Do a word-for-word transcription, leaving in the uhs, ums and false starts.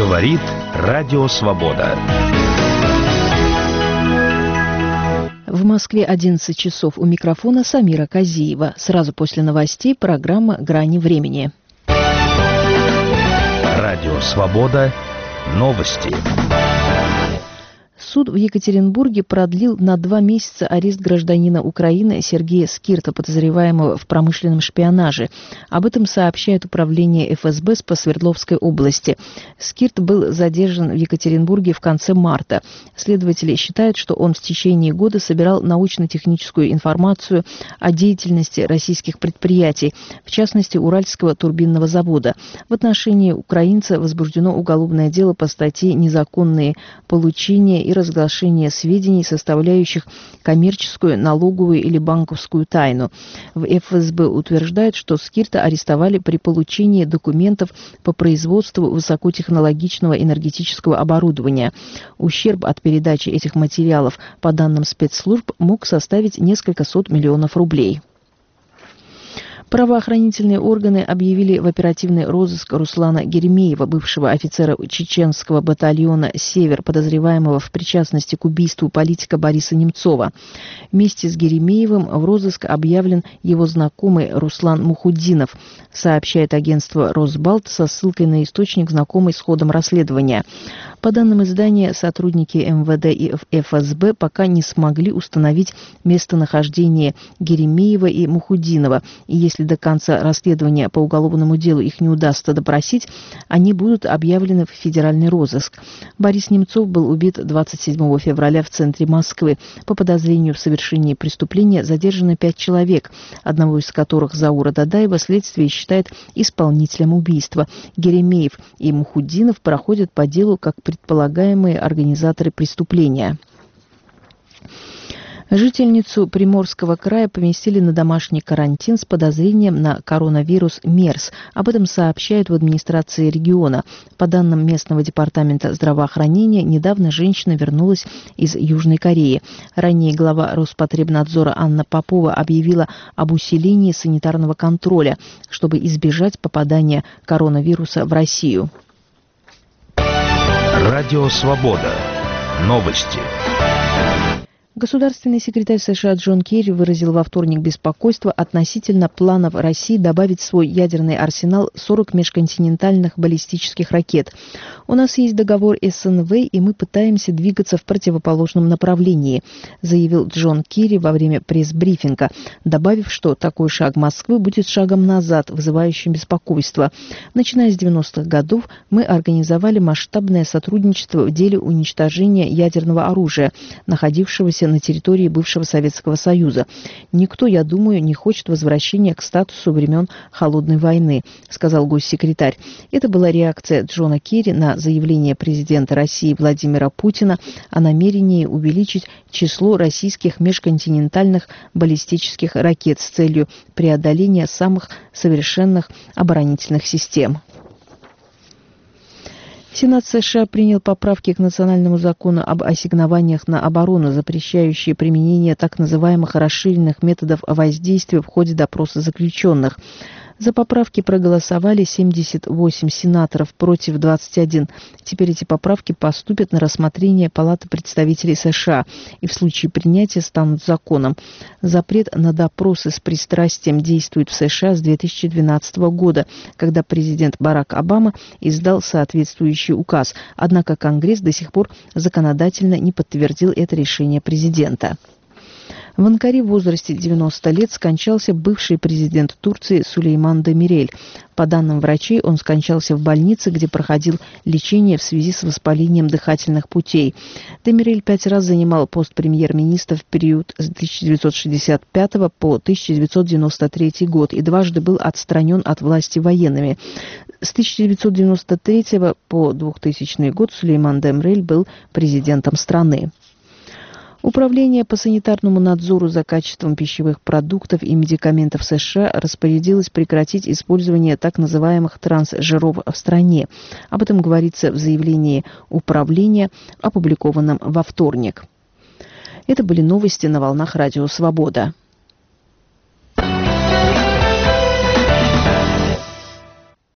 Говорит Радио Свобода. В Москве одиннадцать часов. У микрофона Самира Казиева. Сразу после новостей программа «Грани времени». Радио Свобода. Новости. Суд в Екатеринбурге продлил на два месяца арест гражданина Украины Сергея Скирта, подозреваемого в промышленном шпионаже. Об этом сообщает управление эф эс бэ по Свердловской области. Скирт был задержан в Екатеринбурге в конце марта. Следователи считают, что он в течение года собирал научно-техническую информацию о деятельности российских предприятий, в частности Уральского турбинного завода. В отношении украинца возбуждено уголовное дело по статье «Незаконные получения и разглашение сведений, составляющих коммерческую, налоговую или банковскую тайну». В эф эс бэ утверждают, что Скирта арестовали при получении документов по производству высокотехнологичного энергетического оборудования. Ущерб от передачи этих материалов, по данным спецслужб, мог составить несколько сот миллионов рублей. Правоохранительные органы объявили в оперативный розыск Руслана Геремеева, бывшего офицера чеченского батальона «Север», подозреваемого в причастности к убийству политика Бориса Немцова. Вместе с Геремеевым в розыск объявлен его знакомый Руслан Мухуддинов, сообщает агентство «Росбалт» со ссылкой на источник, знакомый с ходом расследования. По данным издания, сотрудники эм вэ дэ и эф эс бэ пока не смогли установить местонахождение Геремеева и Мухуддинова, и если до конца расследования по уголовному делу их не удастся допросить, они будут объявлены в федеральный розыск. Борис Немцов был убит двадцать седьмого февраля в центре Москвы. По подозрению в совершении преступления задержано пять человек, одного из которых, Заура Дадаева, следствие считает исполнителем убийства. Геремеев и Мухуддинов проходят по делу как предполагаемые организаторы преступления. Жительницу Приморского края поместили на домашний карантин с подозрением на коронавирус мерс. Об этом сообщают в администрации региона. По данным местного департамента здравоохранения, недавно женщина вернулась из Южной Кореи. Ранее глава Роспотребнадзора Анна Попова объявила об усилении санитарного контроля, чтобы избежать попадания коронавируса в Россию. Радио Свобода. Новости. Государственный секретарь США Джон Керри выразил во вторник беспокойство относительно планов России добавить в свой ядерный арсенал сорок межконтинентальных баллистических ракет. «У нас есть договор эс эн вэ, и мы пытаемся двигаться в противоположном направлении», заявил Джон Керри во время пресс-брифинга, добавив, что такой шаг Москвы будет шагом назад, вызывающим беспокойство. Начиная с девяностых годов мы организовали масштабное сотрудничество в деле уничтожения ядерного оружия, находившегося на территории бывшего Советского Союза. Никто, я думаю, не хочет возвращения к статусу времен Холодной войны, сказал госсекретарь. Это была реакция Джона Керри на заявление президента России Владимира Путина о намерении увеличить число российских межконтинентальных баллистических ракет с целью преодоления самых совершенных оборонительных систем. Сенат США принял поправки к национальному закону об ассигнованиях на оборону, запрещающие применение так называемых расширенных методов воздействия в ходе допроса заключенных. За поправки проголосовали семьдесят восемь сенаторов против двадцати одного. Теперь эти поправки поступят на рассмотрение Палаты представителей США и в случае принятия станут законом. Запрет на допросы с пристрастием действует в США с две тысячи двенадцатого года, когда президент Барак Обама издал соответствующий указ. Однако Конгресс до сих пор законодательно не подтвердил это решение президента. В Анкаре в возрасте девяноста лет скончался бывший президент Турции Сулейман Демирель. По данным врачей, он скончался в больнице, где проходил лечение в связи с воспалением дыхательных путей. Демирель пять раз занимал пост премьер-министра в период с тысяча девятьсот шестьдесят пятого по тысяча девятьсот девяносто третий год и дважды был отстранен от власти военными. С тысяча девятьсот девяносто третьего по двухтысячный год Сулейман Демирель был президентом страны. Управление по санитарному надзору за качеством пищевых продуктов и медикаментов США распорядилось прекратить использование так называемых трансжиров в стране. Об этом говорится в заявлении управления, опубликованном во вторник. Это были новости на волнах Радио Свобода.